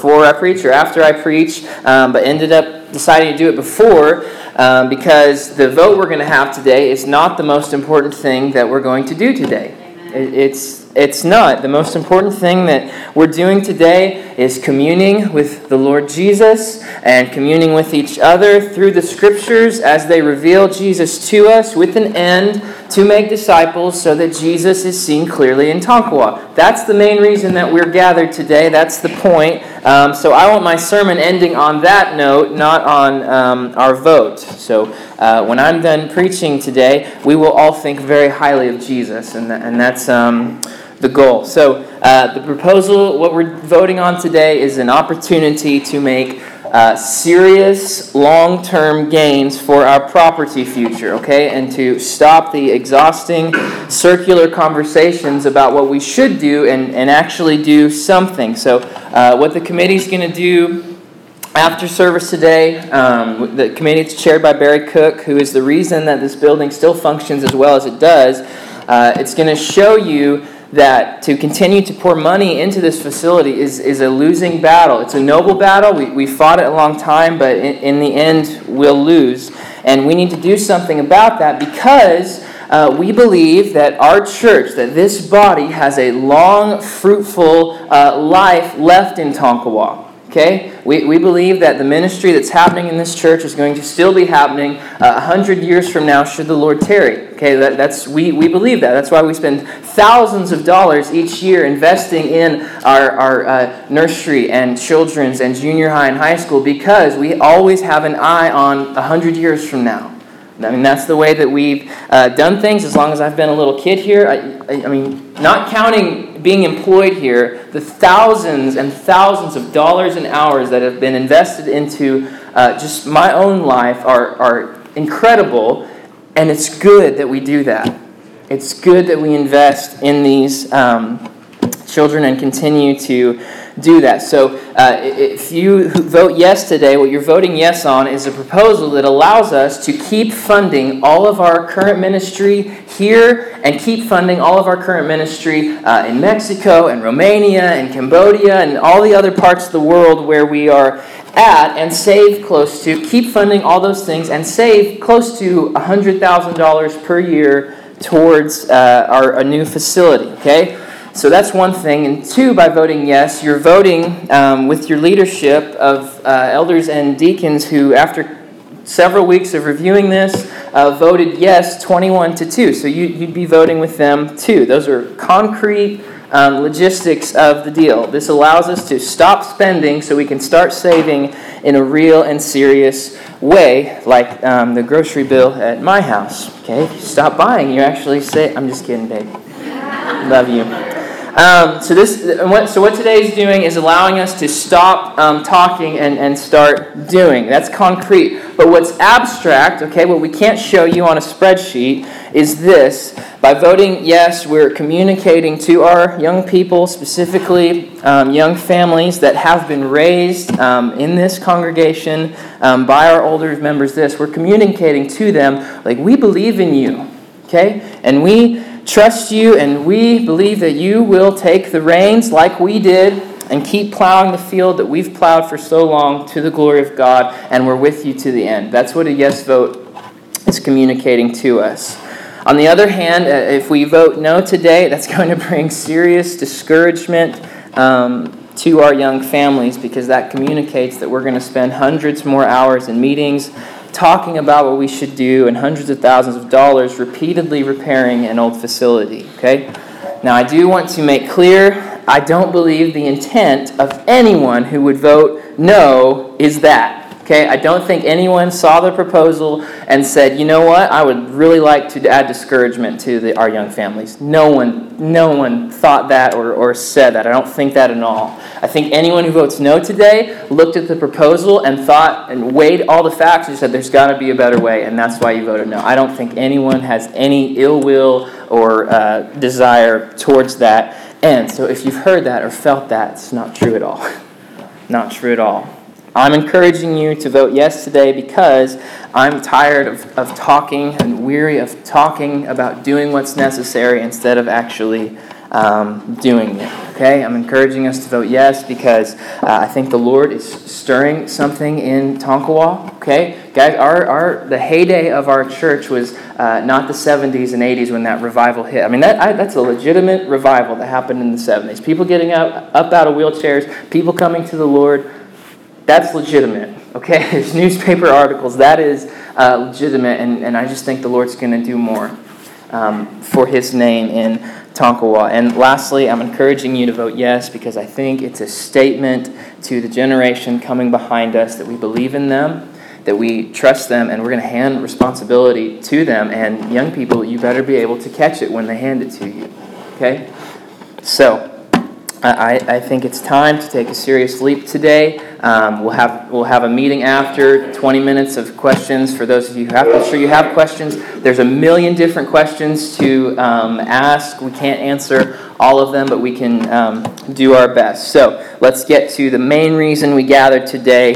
before I preach or after I preach, but ended up deciding to do it before because the vote we're going to have today is not the most important thing that we're going to do today. It's not. The most important thing that we're doing today is communing with the Lord Jesus and communing with each other through the Scriptures as they reveal Jesus to us with an end to make disciples so that Jesus is seen clearly in Tonkawa. That's the main reason that we're gathered today. That's the point. So I want my sermon ending on that note, not on our vote. So when I'm done preaching today, we will all think very highly of Jesus, and that's the goal. So the proposal, what we're voting on today, is an opportunity to make serious long-term gains for our property future, okay? And to stop the exhausting circular conversations about what we should do and actually do something. So what the committee's going to do after service today, the committee is chaired by Barry Cook, who is the reason that this building still functions as well as it does. It's going to show you that to continue to pour money into this facility is a losing battle. It's a noble battle. We fought it a long time, but in the end, we'll lose. And we need to do something about that because we believe that our church, that this body, has a long, fruitful life left in Tonkawa. Okay? We believe that the ministry that's happening in this church is going to still be happening 100 years from now should the Lord tarry. Okay, we believe that. That's why we spend thousands of dollars each year investing in our nursery and children's and junior high and high school, because we always have an eye on 100 years from now. I mean, that's the way that we've done things as long as I've been a little kid here. I mean, not counting being employed here, the thousands and thousands of dollars and hours that have been invested into just my own life are incredible, and it's good that we do that. It's good that we invest in these children and continue to do that. So if you vote yes today, what you're voting yes on is a proposal that allows us to keep funding all of our current ministry here and keep funding all of our current ministry in Mexico and Romania and Cambodia and all the other parts of the world where we are at, and keep funding all those things and save close to $100,000 per year towards a new facility, okay? So that's one thing. And two, by voting yes, you're voting with your leadership of elders and deacons who, after several weeks of reviewing this, voted yes 21-2. So you'd be voting with them too. Those are concrete logistics of the deal. This allows us to stop spending so we can start saving in a real and serious way, like the grocery bill at my house. Okay, stop buying. You actually say, I'm just kidding, babe. Love you. So what today is doing is allowing us to stop talking and start doing. That's concrete. But what's abstract, okay, what we can't show you on a spreadsheet is this. By voting yes, we're communicating to our young people, specifically young families that have been raised in this congregation by our older members. We're communicating to them, like, we believe in you, okay? And we trust you, and we believe that you will take the reins like we did and keep plowing the field that we've plowed for so long to the glory of God, and we're with you to the end. That's what a yes vote is communicating to us. On the other hand, if we vote no today, that's going to bring serious discouragement to our young families, because that communicates that we're going to spend hundreds more hours in meetings talking about what we should do and hundreds of thousands of dollars repeatedly repairing an old facility, okay? Now, I do want to make clear, I don't believe the intent of anyone who would vote no is that, okay? I don't think anyone saw the proposal and said, you know what, I would really like to add discouragement to our young families. No one thought that or said that. I don't think that at all. I think anyone who votes no today looked at the proposal and thought and weighed all the facts and said there's got to be a better way, and that's why you voted no. I don't think anyone has any ill will or desire towards that end. So if you've heard that or felt that, it's not true at all. Not true at all. I'm encouraging you to vote yes today because I'm tired of talking and weary of talking about doing what's necessary instead of actually doing it. Okay, I'm encouraging us to vote yes because I think the Lord is stirring something in Tonkawa. Okay, guys, the heyday of our church was not the 70s and 80s when that revival hit. I mean, that's a legitimate revival that happened in the 70s. People getting up out of wheelchairs, people coming to the Lord. That's legitimate. Okay, there's newspaper articles. That is legitimate, and I just think the Lord's going to do more for His name in Tonkawa. And lastly, I'm encouraging you to vote yes because I think it's a statement to the generation coming behind us that we believe in them, that we trust them, and we're going to hand responsibility to them. And young people, you better be able to catch it when they hand it to you. Okay? So, I think it's time to take a serious leap today. We'll have a meeting after, 20 minutes of questions for those of you who I'm sure you have questions. There's a million different questions to ask. We can't answer all of them, but we can do our best. So let's get to the main reason we gathered today,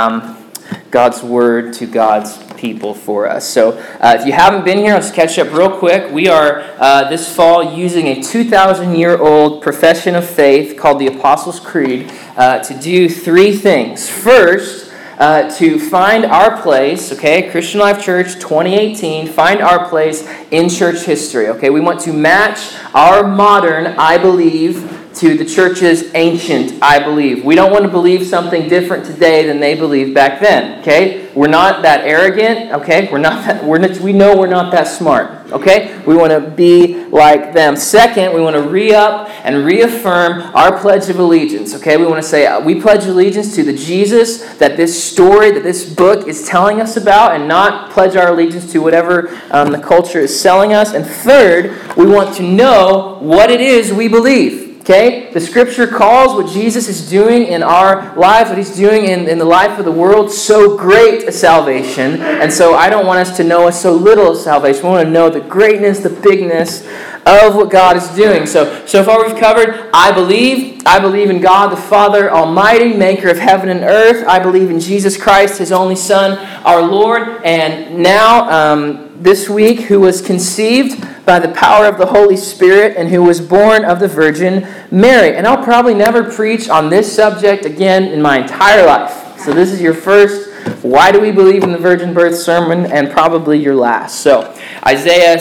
God's Word to God's people for us. So if you haven't been here, let's catch up real quick. We are this fall using a 2,000-year-old profession of faith called the Apostles' Creed to do three things. First, to find our place, okay, Christian Life Church 2018, find our place in church history, okay? We want to match our modern I believe to the church's ancient I believe. We don't want to believe something different today than they believed back then, okay? We're not that arrogant, okay? We know we're not that smart, okay? We want to be like them. Second, we want to re-up and reaffirm our Pledge of Allegiance, okay? We want to say we pledge allegiance to the Jesus that this story, that this book is telling us about, and not pledge our allegiance to whatever the culture is selling us. And third, we want to know what it is we believe. Okay? The Scripture calls what Jesus is doing in our lives, what He's doing in the life of the world, so great a salvation. And so I don't want us to know so little of salvation. We want to know the greatness, the bigness of what God is doing. So far we've covered, I believe in God the Father Almighty, maker of heaven and earth. I believe in Jesus Christ, His only Son, our Lord. And now, this week, who was conceived by the power of the Holy Spirit and who was born of the Virgin Mary. And I'll probably never preach on this subject again in my entire life. So this is your first, why do we believe in the virgin birth sermon, and probably your last. So Isaiah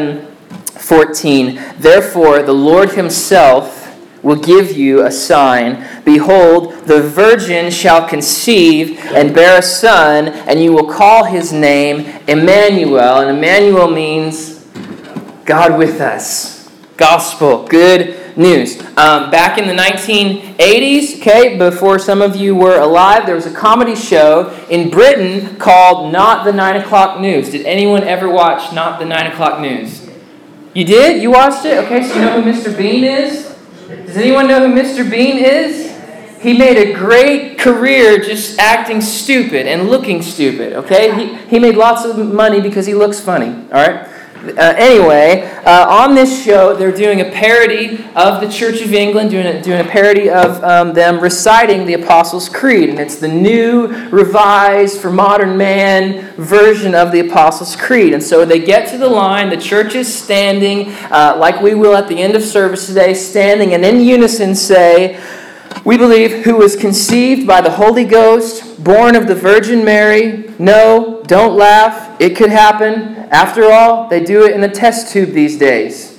7:14, therefore the Lord Himself will give you a sign. Behold, the virgin shall conceive and bear a son, and you will call his name Emmanuel. And Emmanuel means God with us. Gospel, good news. Back in the 1980s, okay, before some of you were alive, there was a comedy show in Britain called Not the 9 O'Clock News. Did anyone ever watch Not the 9 O'Clock News? You did? You watched it? Okay, so you know who Mr. Bean is? Does anyone know who Mr. Bean is? He made a great career just acting stupid and looking stupid, okay? He made lots of money because he looks funny, all right? Anyway, on this show, they're doing a parody of the Church of England, doing a parody of them reciting the Apostles' Creed. And it's the new, revised, for modern man version of the Apostles' Creed. And so they get to the line, the church is standing, like we will at the end of service today, standing and in unison say, we believe who was conceived by the Holy Ghost, born of the Virgin Mary. No, don't laugh. It could happen. After all, they do it in a test tube these days.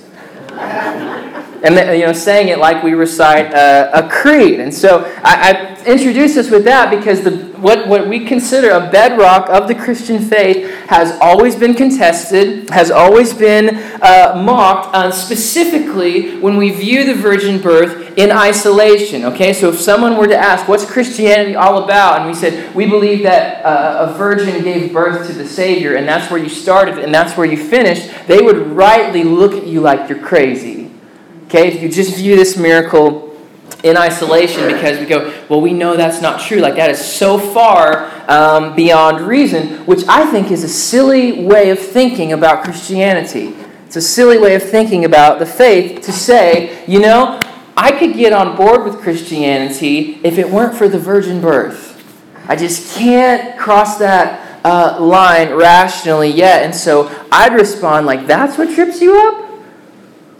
And saying it like we recite a creed. And so I introduce us with that because what we consider a bedrock of the Christian faith has always been contested, has always been mocked, specifically when we view the virgin birth in isolation. Okay, so if someone were to ask, what's Christianity all about? And we said, we believe that a virgin gave birth to the Savior, and that's where you started, and that's where you finished, they would rightly look at you like you're crazy. Okay, if you just view this miracle in isolation because we go, well, we know that's not true. Like that is so far beyond reason, which I think is a silly way of thinking about Christianity. It's a silly way of thinking about the faith to say, I could get on board with Christianity if it weren't for the virgin birth. I just can't cross that line rationally yet. And so I'd respond like, that's what trips you up?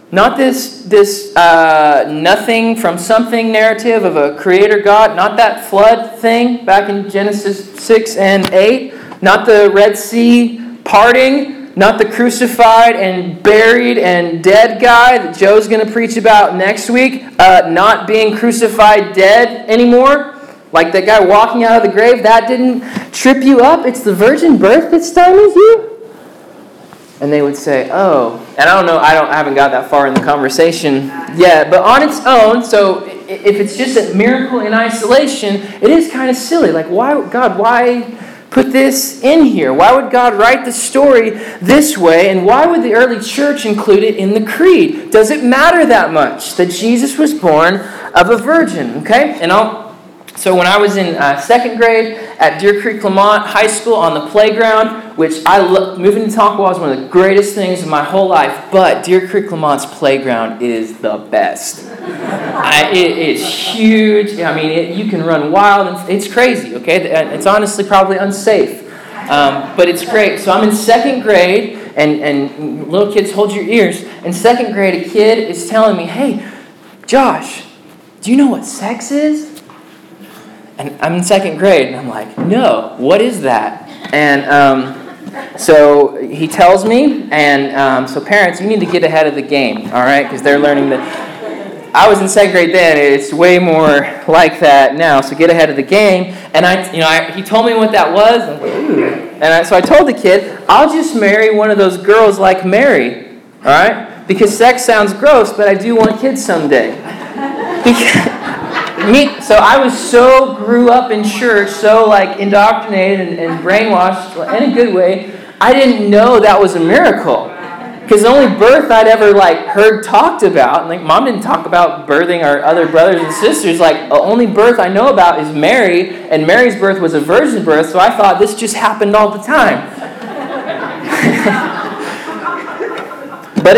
Not this nothing from something narrative of a creator God. Not that flood thing back in Genesis 6 and 8. Not the Red Sea parting. Not the crucified and buried and dead guy that Joe's going to preach about next week. Not being crucified dead anymore. Like that guy walking out of the grave. That didn't trip you up. It's the virgin birth that stymies you. And they would say, oh, and I don't know, I haven't got that far in the conversation yet, but on its own, so if it's just a miracle in isolation, it is kind of silly. Like, why put this in here? Why would God write the story this way? And why would the early church include it in the creed? Does it matter that much that Jesus was born of a virgin? Okay, so when I was in second grade at Deer Creek Lamont High School on the playground, which I love, moving to Tonkawa was one of the greatest things in my whole life, but Deer Creek Lamont's playground is the best. It's huge. I mean, you can run wild. And it's crazy, okay? It's honestly probably unsafe, but it's great. So I'm in second grade, and little kids, hold your ears. In second grade, a kid is telling me, hey, Josh, do you know what sex is? And I'm in second grade, and I'm like, no, what is that? And so he tells me, and so parents, you need to get ahead of the game, all right? Because they're learning that. I was in second grade then. It's way more like that now. So get ahead of the game. And he told me what that was. And, so I told the kid, I'll just marry one of those girls like Mary, all right? Because sex sounds gross, but I do want kids someday. So I grew up in church, so like indoctrinated and brainwashed in a good way. I didn't know that was a miracle. Because the only birth I'd ever heard talked about, like Mom didn't talk about birthing our other brothers and sisters. Like the only birth I know about is Mary, and Mary's birth was a virgin birth. So I thought this just happened all the time. But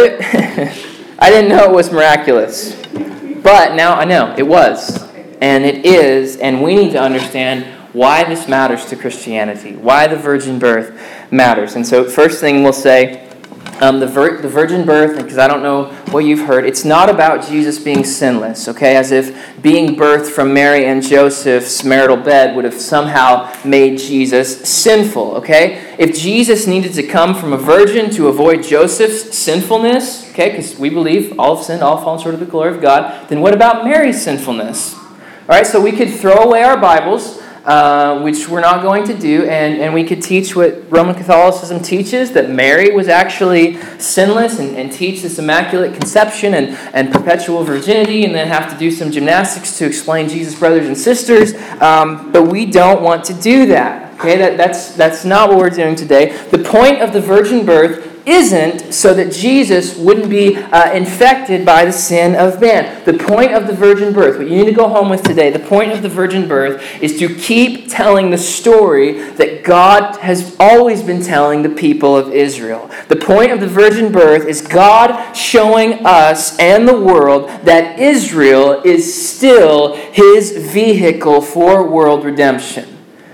I didn't know it was miraculous. But now I know it was. And it is, and we need to understand why this matters to Christianity, why the virgin birth matters. And so first thing we'll say, the virgin birth, because I don't know what you've heard, it's not about Jesus being sinless, okay? As if being birthed from Mary and Joseph's marital bed would have somehow made Jesus sinful, okay? If Jesus needed to come from a virgin to avoid Joseph's sinfulness, okay, because we believe all have sinned, all fallen short of the glory of God, then what about Mary's sinfulness? All right, so we could throw away our Bibles, which we're not going to do, and we could teach what Roman Catholicism teaches, that Mary was actually sinless, and teach this immaculate conception and perpetual virginity, and then have to do some gymnastics to explain Jesus' brothers and sisters. But we don't want to do that. Okay, that's not what we're doing today. The point of the virgin birth isn't so that Jesus wouldn't be infected by the sin of man. The point of the virgin birth, what you need to go home with today, the point of the virgin birth is to keep telling the story that God has always been telling the people of Israel. The point of the virgin birth is God showing us and the world that Israel is still His vehicle for world redemption.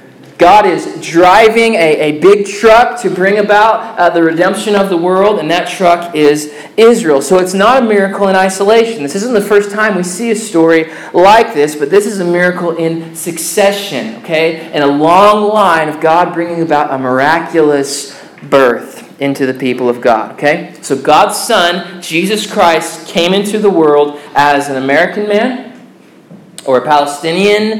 God is driving a big truck to bring about the redemption of the world, and that truck is Israel. So it's not a miracle in isolation. This isn't the first time we see a story like this, but this is a miracle in succession, okay? And a long line of God bringing about a miraculous birth into the people of God, okay? So God's Son, Jesus Christ, came into the world as an American man, or a Palestinian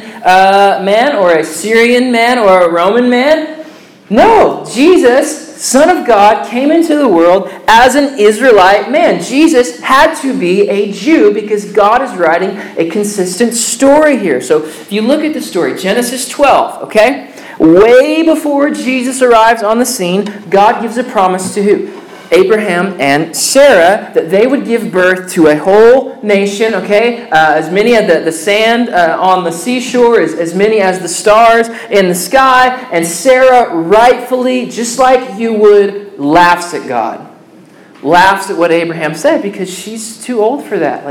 man, or a Syrian man, or a Roman man. No, Jesus, Son of God, came into the world as an Israelite man. Jesus had to be a Jew because God is writing a consistent story here. So if you look at the story, Genesis 12, okay? Way before Jesus arrives on the scene, God gives a promise to who? Abraham and Sarah, that they would give birth to a whole nation, okay? As many as the sand on the seashore, as many as the stars in the sky. And Sarah rightfully, just like you would, laughs at God. Laughs at what Abraham said because she's too old for that.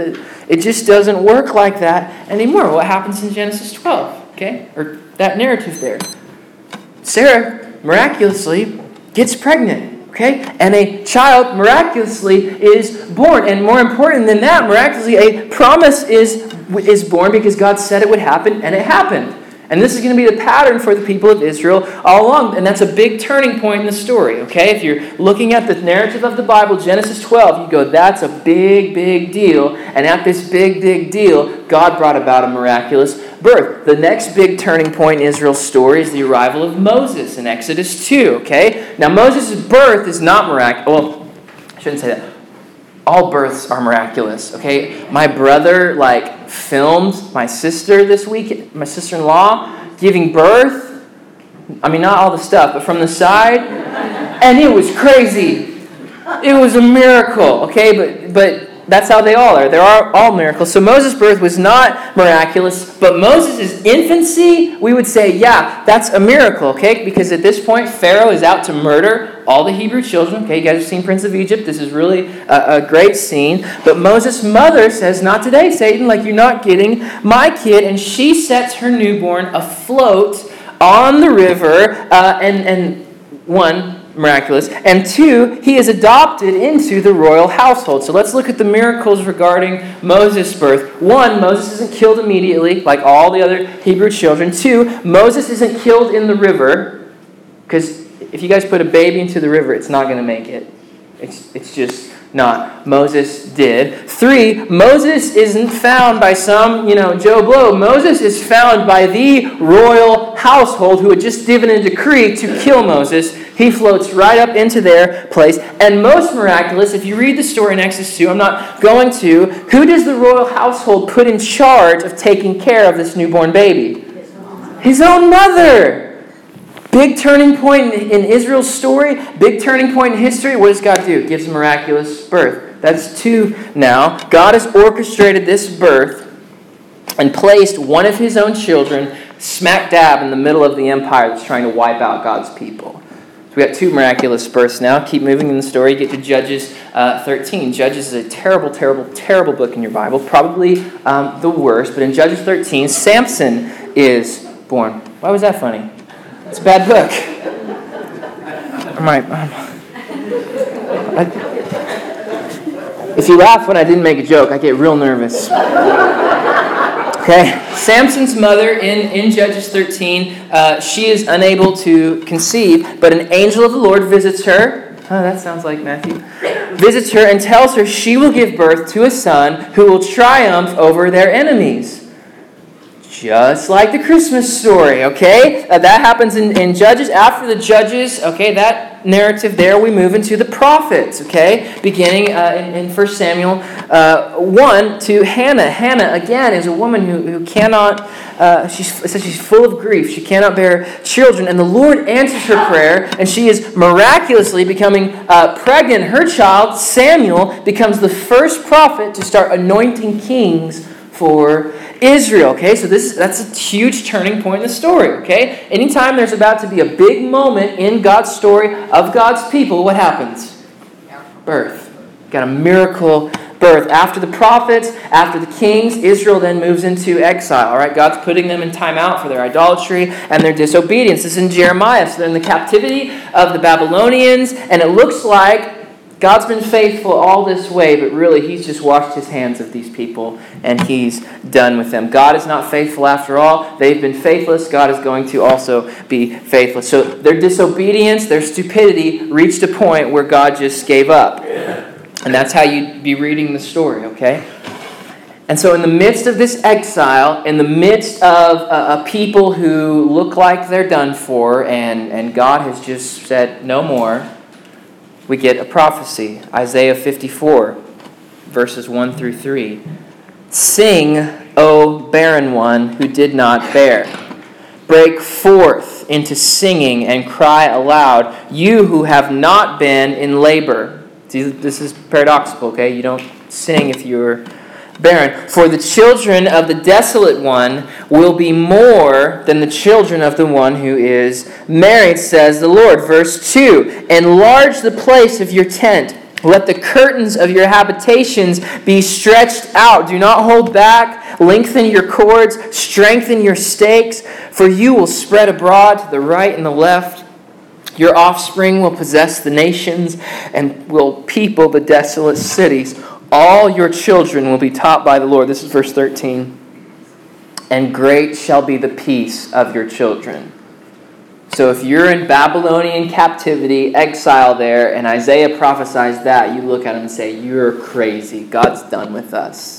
It just doesn't work like that anymore. What happens in Genesis 12, okay? Or that narrative there. Sarah, miraculously, gets pregnant. Okay? And a child miraculously is born. And more important than that, miraculously, a promise is born because God said it would happen, and it happened. And this is going to be the pattern for the people of Israel all along. And that's a big turning point in the story. Okay? If you're looking at the narrative of the Bible, Genesis 12, you go, that's a big, big deal. And at this big, big deal, God brought about a miraculous birth. The next big turning point in Israel's story is the arrival of Moses in Exodus 2. Okay? Now, Moses' birth is not miraculous. Well, I shouldn't say that. All births are miraculous, okay? My brother, filmed my sister this week, my sister-in-law, giving birth. I mean, not all the stuff, but from the side. And it was crazy. It was a miracle, okay? But that's how they all are. They're all miracles. So Moses' birth was not miraculous, but Moses' infancy, we would say, yeah, that's a miracle, okay? Because at this point, Pharaoh is out to murder all the Hebrew children. Okay, you guys have seen Prince of Egypt. This is really a great scene. But Moses' mother says, not today, Satan. You're not getting my kid. And she sets her newborn afloat on the river. And one, miraculous. And two, he is adopted into the royal household. So let's look at the miracles regarding Moses' birth. One, Moses isn't killed immediately like all the other Hebrew children. Two, Moses isn't killed in the river, because if you guys put a baby into the river, it's not going to make it. It's just not. Moses did. Three, Moses isn't found by some, Joe Blow. Moses is found by the royal household who had just given a decree to kill Moses. He floats right up into their place. And most miraculous, if you read the story in Exodus 2, I'm not going to, who does the royal household put in charge of taking care of this newborn baby? His own mother. Big turning point in Israel's story, big turning point in history. What does God do? Gives a miraculous birth. That's two now. God has orchestrated this birth and placed one of his own children smack dab in the middle of the empire that's trying to wipe out God's people. So we got two miraculous births now. Keep moving in the story. Get to Judges 13. Judges is a terrible, terrible, terrible book in your Bible. Probably the worst. But in Judges 13, Samson is born. Why was that funny? It's a bad book. If you laugh when I didn't make a joke, I get real nervous. Okay, Samson's mother in Judges 13, she is unable to conceive, but an angel of the Lord visits her. Oh, that sounds like Matthew. Visits her and tells her she will give birth to a son who will triumph over their enemies. Just like the Christmas story, okay? That happens in Judges. After the Judges, okay, that narrative there, we move into the prophets, okay? Beginning in 1 Samuel 1 to Hannah. Hannah, again, is a woman who cannot, she's full of grief. She cannot bear children. And the Lord answers her prayer, and she is miraculously becoming pregnant. Her child, Samuel, becomes the first prophet to start anointing kings for Israel, okay? So that's a huge turning point in the story, okay? Anytime there's about to be a big moment in God's story of God's people, what happens? Birth. Got a miracle birth. After the prophets, after the kings, Israel then moves into exile, all right? God's putting them in time out for their idolatry and their disobedience. This is in Jeremiah. So they're in the captivity of the Babylonians, and it looks like God's been faithful all this way, but really he's just washed his hands of these people and he's done with them. God is not faithful after all. They've been faithless. God is going to also be faithless. So their disobedience, their stupidity reached a point where God just gave up. And that's how you'd be reading the story, okay? And so in the midst of this exile, in the midst of a people who look like they're done for, and God has just said no more, we get a prophecy, Isaiah 54, verses 1 through 3. Sing, O barren one who did not bear. Break forth into singing and cry aloud, you who have not been in labor. See, this is paradoxical, okay? You don't sing if you're barren. For the children of the desolate one will be more than the children of the one who is married, says the Lord. Verse 2, enlarge the place of your tent. Let the curtains of your habitations be stretched out. Do not hold back. Lengthen your cords. Strengthen your stakes. For you will spread abroad to the right and the left. Your offspring will possess the nations and will people the desolate cities. All your children will be taught by the Lord. This is verse 13. And great shall be the peace of your children. So if you're in Babylonian captivity, exile there, and Isaiah prophesies that, you look at him and say, you're crazy. God's done with us.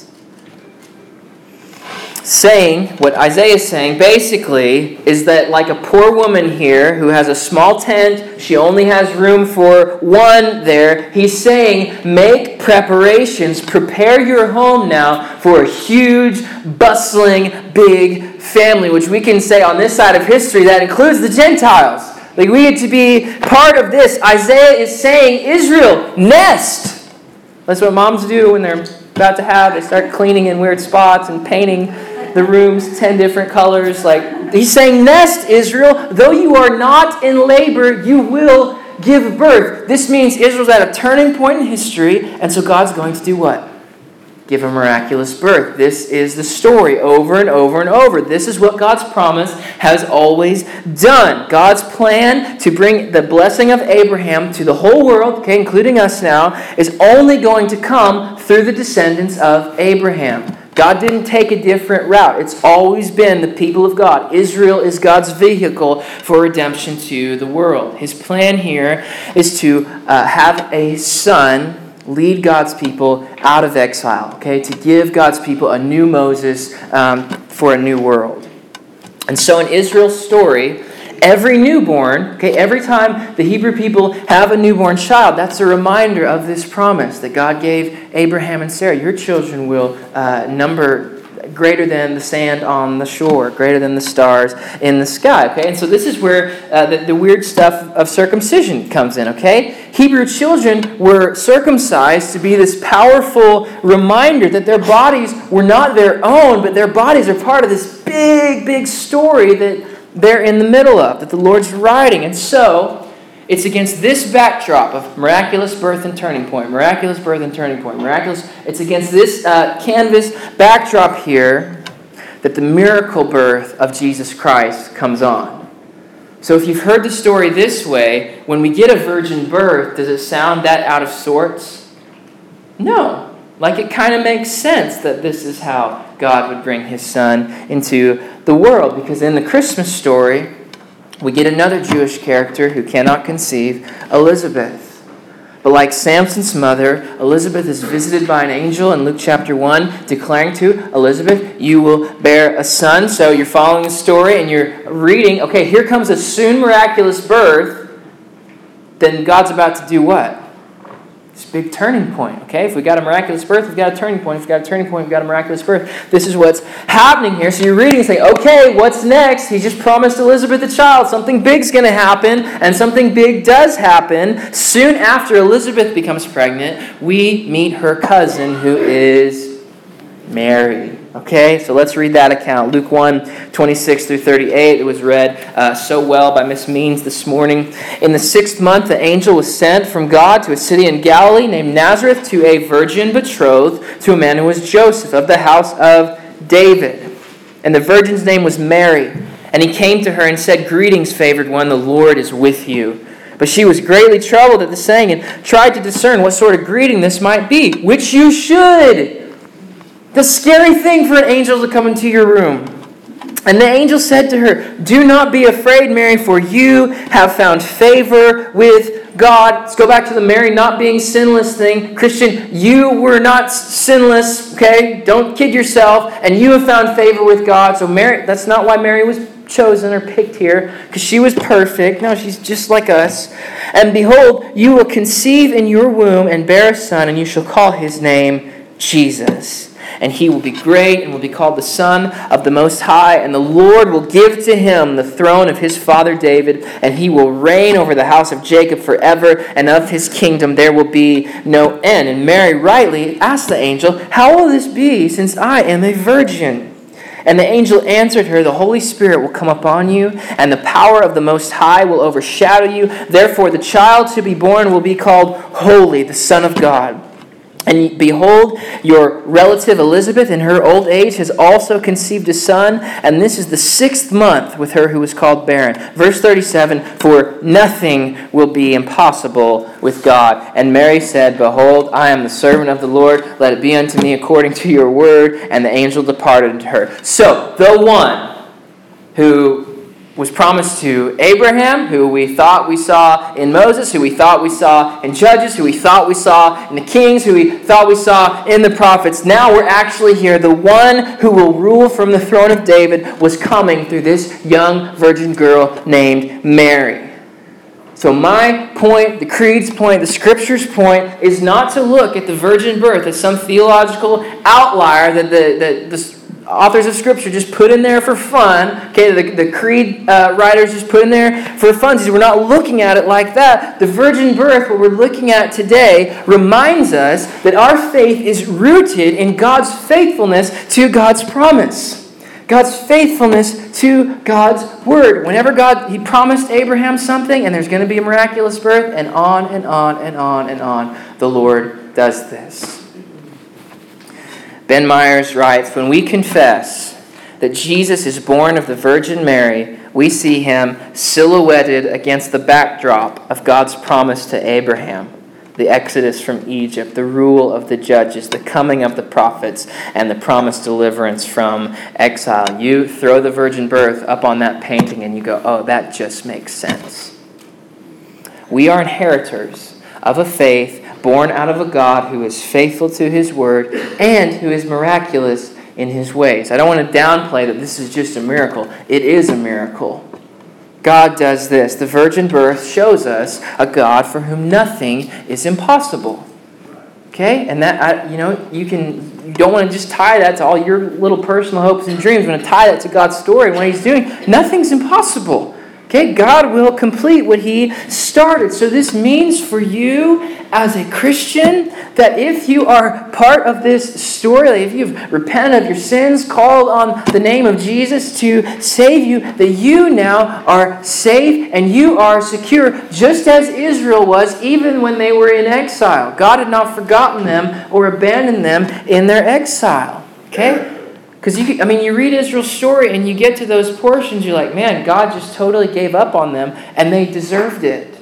What Isaiah is saying basically is that like a poor woman here who has a small tent, she only has room for one there. He's saying, make preparations, prepare your home now for a huge, bustling, big family, which we can say on this side of history that includes the Gentiles. Like we get to be part of this. Isaiah is saying, Israel, nest. That's what moms do when they're about to they start cleaning in weird spots and painting the rooms 10 different colors. Like he's saying, nest, Israel. Though you are not in labor, you will give birth. This means Israel's at a turning point in history, and so God's going to do what? Give a miraculous birth. This is the story over and over and over. This is what God's promise has always done. God's plan to bring the blessing of Abraham to the whole world, okay, including us now, is only going to come through the descendants of Abraham. God didn't take a different route. It's always been the people of God. Israel is God's vehicle for redemption to the world. His plan here is to have a son lead God's people out of exile, okay, to give God's people a new Moses for a new world. And so in Israel's story, every newborn, okay, every time the Hebrew people have a newborn child, that's a reminder of this promise that God gave Abraham and Sarah. Your children will number greater than the sand on the shore, greater than the stars in the sky. Okay, and so this is where the weird stuff of circumcision comes in. Okay, Hebrew children were circumcised to be this powerful reminder that their bodies were not their own, but their bodies are part of this big, big story that they're in the middle of, that the Lord's writing. And so it's against this backdrop of miraculous birth and turning point, miraculous birth and turning point, it's against this canvas backdrop here that the miracle birth of Jesus Christ comes on. So if you've heard the story this way, when we get a virgin birth, does it sound that out of sorts? No. Like it kind of makes sense that this is how God would bring his son into the world. Because in the Christmas story, we get another Jewish character who cannot conceive, Elizabeth. But like Samson's mother, Elizabeth is visited by an angel in Luke chapter 1, declaring to Elizabeth, you will bear a son. So you're following the story and you're reading, okay, here comes a soon miraculous birth. Then God's about to do what? This big turning point, okay? If we got a miraculous birth, we've got a turning point. If we've got a turning point, we've got a miraculous birth. This is what's happening here. So you're reading and saying, okay, what's next? He just promised Elizabeth a child. Something big's going to happen, and something big does happen. Soon after Elizabeth becomes pregnant, we meet her cousin, who is Mary. Okay, so let's read that account. Luke 1, 26 through 38. It was read so well by Miss Means this morning. In the 6th month, the angel was sent from God to a city in Galilee named Nazareth to a virgin betrothed to a man who was Joseph of the house of David. And the virgin's name was Mary. And he came to her and said, greetings, favored one, the Lord is with you. But she was greatly troubled at the saying and tried to discern what sort of greeting this might be, which you should. The scary thing for an angel to come into your room. And the angel said to her, do not be afraid, Mary, for you have found favor with God. Let's go back to the Mary not being sinless thing. Christian, you were not sinless, okay? Don't kid yourself. And you have found favor with God. So Mary, that's not why Mary was chosen or picked here, because she was perfect. No, she's just like us. And behold, you will conceive in your womb and bear a son, and you shall call his name Jesus. And he will be great and will be called the Son of the Most High. And the Lord will give to him the throne of his father David. And he will reign over the house of Jacob forever. And of his kingdom there will be no end. And Mary rightly asked the angel, how will this be, since I am a virgin? And the angel answered her, the Holy Spirit will come upon you, and the power of the Most High will overshadow you. Therefore the child to be born will be called Holy, the Son of God. And behold, your relative Elizabeth in her old age has also conceived a son, and this is the 6th month with her who was called barren. Verse 37, for nothing will be impossible with God. And Mary said, behold, I am the servant of the Lord. Let it be unto me according to your word. And the angel departed unto her. So, the one who was promised to Abraham, who we thought we saw in Moses, who we thought we saw in Judges, who we thought we saw in the Kings, who we thought we saw in the prophets. Now we're actually here. The one who will rule from the throne of David was coming through this young virgin girl named Mary. So my point, the Creed's point, the Scripture's point is not to look at the virgin birth as some theological outlier that the authors of Scripture just put in there for fun. Okay, the Creed writers just put in there for funsies. We're not looking at it like that. The virgin birth, what we're looking at today, reminds us that our faith is rooted in God's faithfulness to God's promise. God's faithfulness to God's word. Whenever He promised Abraham something, and there's going to be a miraculous birth, and on and on and on and on, the Lord does this. Ben Myers writes, when we confess that Jesus is born of the Virgin Mary, we see him silhouetted against the backdrop of God's promise to Abraham, the exodus from Egypt, the rule of the judges, the coming of the prophets, and the promised deliverance from exile. You throw the virgin birth up on that painting and you go, oh, that just makes sense. We are inheritors of a faith born out of a God who is faithful to his word and who is miraculous in his ways. I don't want to downplay that this is just a miracle. It is a miracle. God does this. The virgin birth shows us a God for whom nothing is impossible. Okay? And that, you don't want to just tie that to all your little personal hopes and dreams. You want to tie that to God's story and what he's doing. Nothing's impossible. Okay, God will complete what he started. So this means for you as a Christian that if you are part of this story, if you've repented of your sins, called on the name of Jesus to save you, that you now are safe and you are secure, just as Israel was even when they were in exile. God had not forgotten them or abandoned them in their exile. Okay? Because you read Israel's story and you get to those portions, you're like, man, God just totally gave up on them and they deserved it.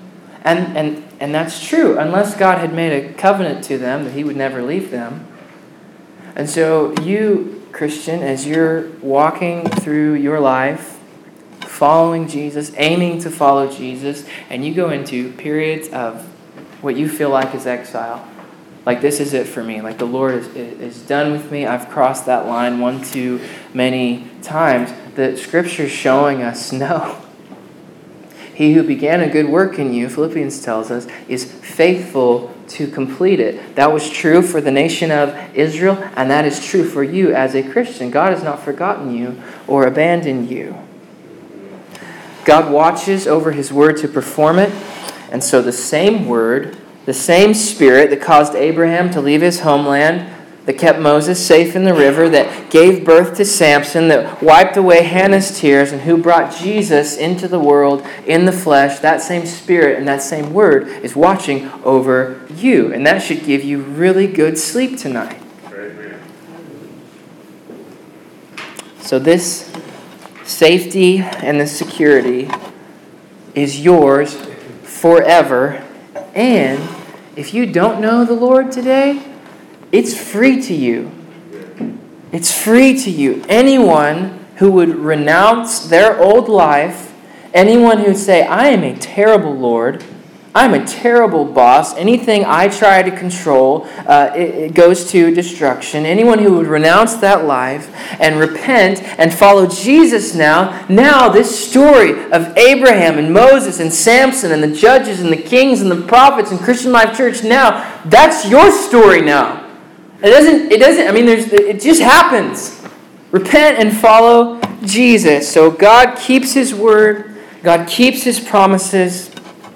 And that's true, unless God had made a covenant to them that he would never leave them. And so you, Christian, as you're walking through your life, following Jesus, aiming to follow Jesus, and you go into periods of what you feel like is exile, like this is it for me. Like the Lord is done with me. I've crossed that line one too many times. The Scripture's showing us no. He who began a good work in you, Philippians tells us, is faithful to complete it. That was true for the nation of Israel, and that is true for you as a Christian. God has not forgotten you or abandoned you. God watches over his word to perform it, and so the same word, the same Spirit that caused Abraham to leave his homeland, that kept Moses safe in the river, that gave birth to Samson, that wiped away Hannah's tears, and who brought Jesus into the world in the flesh, that same Spirit and that same Word is watching over you. And that should give you really good sleep tonight. Amen. So this safety and this security is yours forever. And if you don't know the Lord today, it's free to you. It's free to you. Anyone who would renounce their old life, anyone who would say, I am a terrible Lord, I'm a terrible boss, anything I try to control, it goes to destruction. Anyone who would renounce that life and repent and follow Jesus now this story of Abraham and Moses and Samson and the judges and the kings and the prophets and Christian Life Church now, that's your story now. It just happens. Repent and follow Jesus. So God keeps his word. God keeps his promises.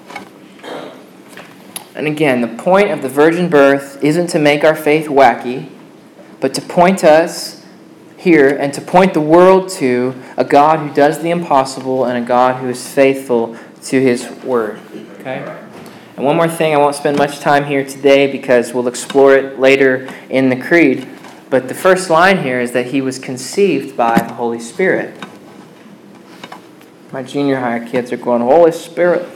And again, the point of the virgin birth isn't to make our faith wacky, but to point us here and to point the world to a God who does the impossible and a God who is faithful to his word. Okay? And one more thing, I won't spend much time here today because we'll explore it later in the Creed. But the first line here is that he was conceived by the Holy Spirit. My junior high kids are going, Holy Spirit.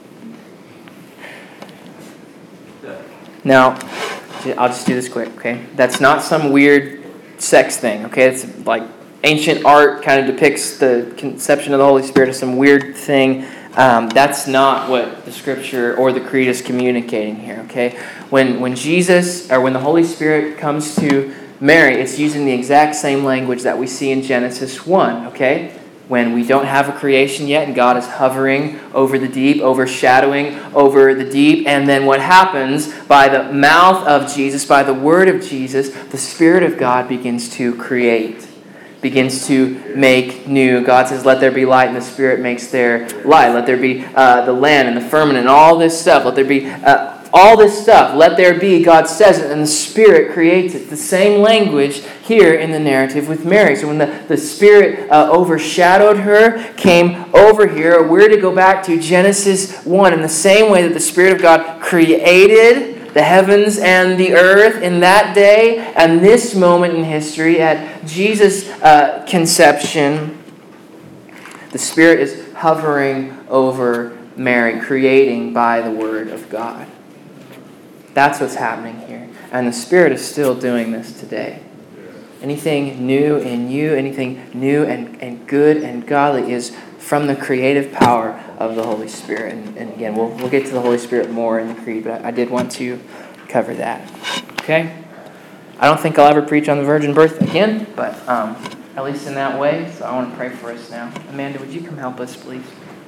Now, I'll just do this quick, okay? That's not some weird sex thing, okay? It's like ancient art kind of depicts the conception of the Holy Spirit as some weird thing. That's not what the Scripture or the Creed is communicating here, okay? When Jesus, or when the Holy Spirit comes to Mary, it's using the exact same language that we see in Genesis 1, okay? When we don't have a creation yet and God is hovering over the deep, overshadowing over the deep. And then what happens by the mouth of Jesus, by the word of Jesus, the Spirit of God begins to create, begins to make new. God says, let there be light, and the Spirit makes there light. Let there be the land and the firmament and all this stuff. Let there be all this stuff. Let there be, God says it, and the Spirit creates it. The same language here in the narrative with Mary. So when the Spirit overshadowed her, came over here, we're to go back to Genesis 1. In the same way that the Spirit of God created the heavens and the earth in that day, and this moment in history at Jesus' conception, the Spirit is hovering over Mary, creating by the Word of God. That's what's happening here. And the Spirit is still doing this today. Anything new in you, anything new and good and godly is from the creative power of the Holy Spirit. And again, we'll get to the Holy Spirit more in the Creed, but I did want to cover that. Okay? I don't think I'll ever preach on the virgin birth again, but at least in that way. So I want to pray for us now. Amanda, would you come help us, please?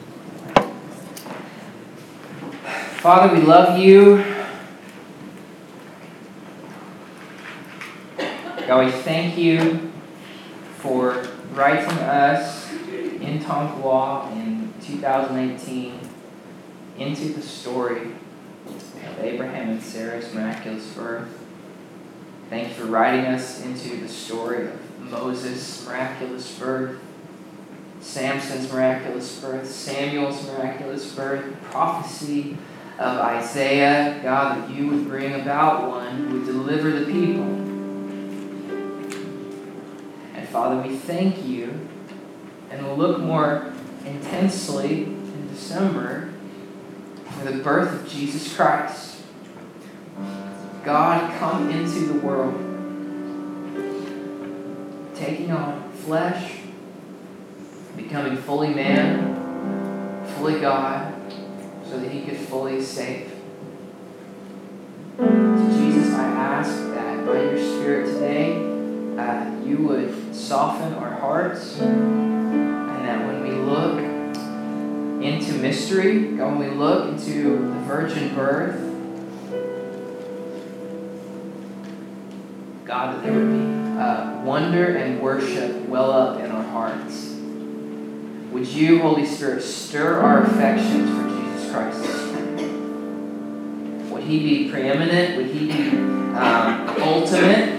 Father, we love you. God, we thank you for writing us in Tonkawa in 2018 into the story of Abraham and Sarah's miraculous birth. Thank you for writing us into the story of Moses' miraculous birth, Samson's miraculous birth, Samuel's miraculous birth, the prophecy of Isaiah, God, that you would bring about one who would deliver the people. Father, we thank you, and we'll look more intensely in December for the birth of Jesus Christ. God come into the world, taking on flesh, becoming fully man, fully God, so that he could fully save. So Jesus, I ask that by your Spirit today, you would soften our hearts, and that when we look into mystery, when we look into the virgin birth, God, that there would be wonder and worship well up in our hearts. Would you, Holy Spirit, stir our affections for Jesus Christ this morning? Would he be preeminent? Would he be ultimate?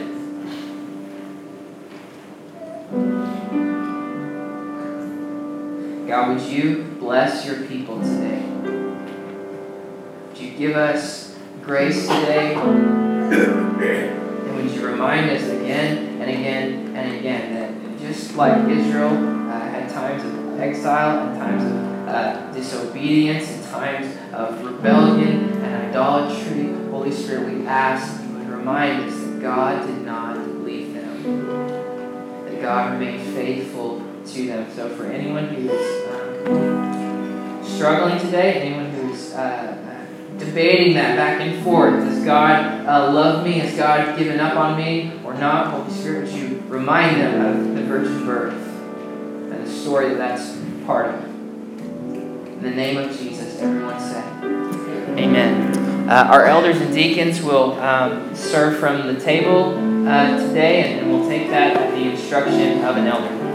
God, would you bless your people today? Would you give us grace today? And would you remind us again and again and again that just like Israel had times of exile and times of disobedience and times of rebellion and idolatry, Holy Spirit, we ask that you would remind us that God did not leave them, that God remained faithful to them. So for anyone who is struggling today, anyone who is debating that back and forth, does God love me? Has God given up on me or not? Holy Spirit, would you remind them of the virgin birth and the story that that's part of? In the name of Jesus, everyone say, Amen. Our elders and deacons will serve from the table today, and we'll take that at the instruction of an elder.